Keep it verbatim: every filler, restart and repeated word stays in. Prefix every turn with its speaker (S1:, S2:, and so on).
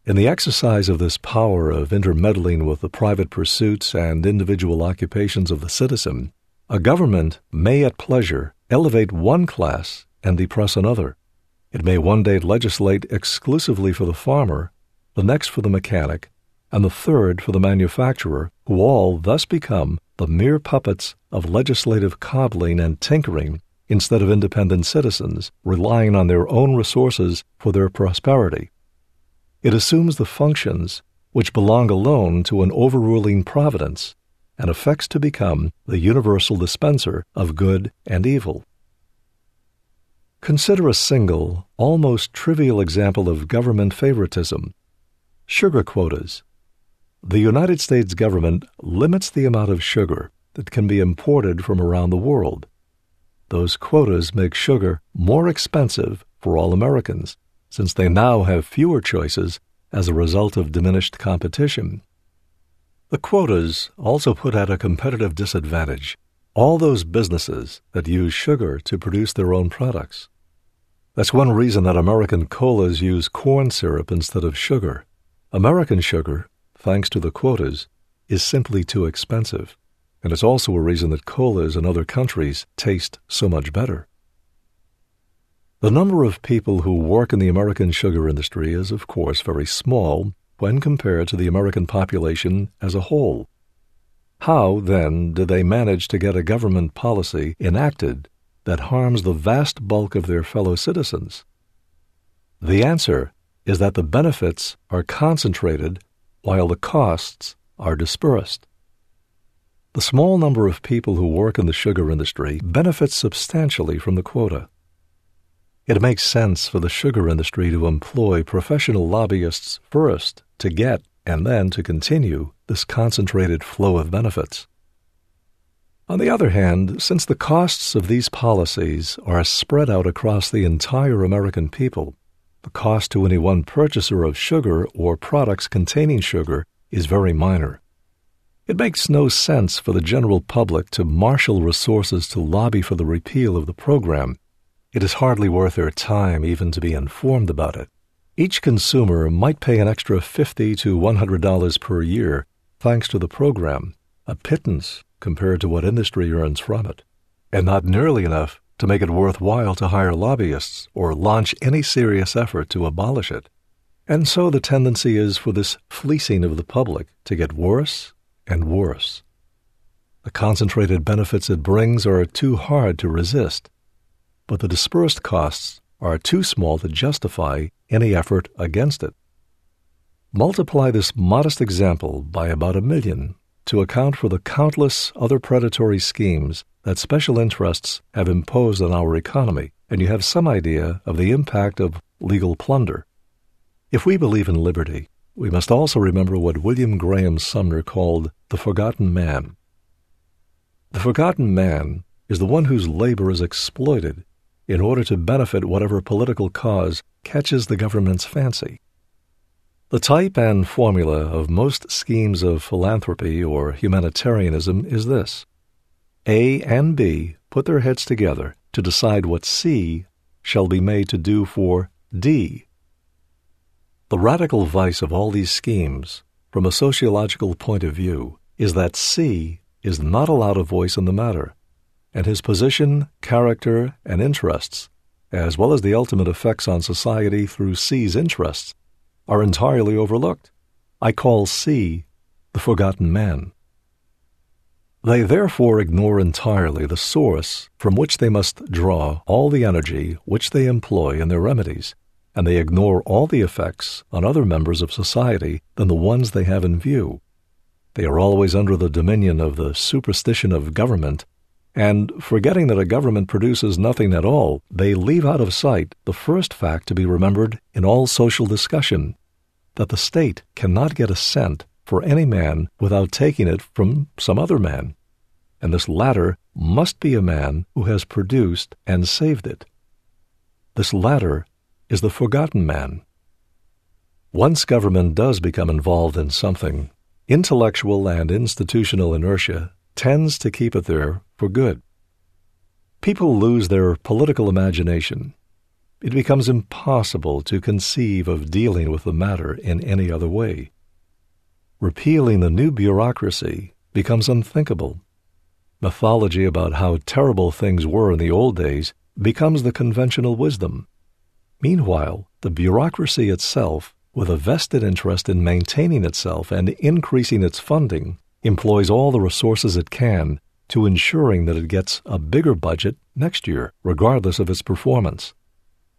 S1: In the exercise of this power of intermeddling with the private pursuits and individual occupations of the citizen, a government may at pleasure elevate one class and depress another. It may one day legislate exclusively for the farmer, the next for the mechanic, and the third for the manufacturer, who all thus become the mere puppets of legislative coddling and tinkering instead of independent citizens relying on their own resources for their prosperity. It assumes the functions which belong alone to an overruling providence and affects to become the universal dispenser of good and evil. Consider a single, almost trivial example of government favoritism: sugar quotas. The United States government limits the amount of sugar that can be imported from around the world. Those quotas make sugar more expensive for all Americans, since they now have fewer choices as a result of diminished competition. The quotas also put at a competitive disadvantage all those businesses that use sugar to produce their own products. That's one reason that American colas use corn syrup instead of sugar. American sugar, thanks to the quotas, is simply too expensive, and it's also a reason that colas in other countries taste so much better. The number of people who work in the American sugar industry is, of course, very small when compared to the American population as a whole. How, then, did they manage to get a government policy enacted that harms the vast bulk of their fellow citizens? The answer is that the benefits are concentrated while the costs are dispersed. The small number of people who work in the sugar industry benefits substantially from the quota. It makes sense for the sugar industry to employ professional lobbyists first to get and then to continue this concentrated flow of benefits. On the other hand, since the costs of these policies are spread out across the entire American people, the cost to any one purchaser of sugar or products containing sugar is very minor. It makes no sense for the general public to marshal resources to lobby for the repeal of the program. It is hardly worth their time even to be informed about it. Each consumer might pay an extra fifty to one hundred dollars per year thanks to the program, a pittance compared to what industry earns from it, and not nearly enough to make it worthwhile to hire lobbyists or launch any serious effort to abolish it. And so the tendency is for this fleecing of the public to get worse and worse. The concentrated benefits it brings are too hard to resist, but the dispersed costs are too small to justify any effort against it. Multiply this modest example by about a million to account for the countless other predatory schemes that special interests have imposed on our economy, and you have some idea of the impact of legal plunder. If we believe in liberty, we must also remember what William Graham Sumner called the forgotten man. The forgotten man is the one whose labor is exploited in order to benefit whatever political cause catches the government's fancy. The type and formula of most schemes of philanthropy or humanitarianism is this: A and B put their heads together to decide what C shall be made to do for D. The radical vice of all these schemes, from a sociological point of view, is that C is not allowed a voice in the matter, and his position, character, and interests, as well as the ultimate effects on society through C's interests, are entirely overlooked. I call C the forgotten man. They therefore ignore entirely the source from which they must draw all the energy which they employ in their remedies, and they ignore all the effects on other members of society than the ones they have in view. They are always under the dominion of the superstition of government, and, forgetting that a government produces nothing at all, they leave out of sight the first fact to be remembered in all social discussion, that the state cannot get a cent for any man without taking it from some other man, and this latter must be a man who has produced and saved it. This latter is the forgotten man. Once government does become involved in something, intellectual and institutional inertia tends to keep it there for good. People lose their political imagination. it becomes impossible to conceive of dealing with the matter in any other way. Repealing the new bureaucracy becomes unthinkable. Mythology about how terrible things were in the old days becomes the conventional wisdom. Meanwhile, the bureaucracy itself, with a vested interest in maintaining itself and increasing its funding, employs all the resources it can to ensuring that it gets a bigger budget next year, regardless of its performance.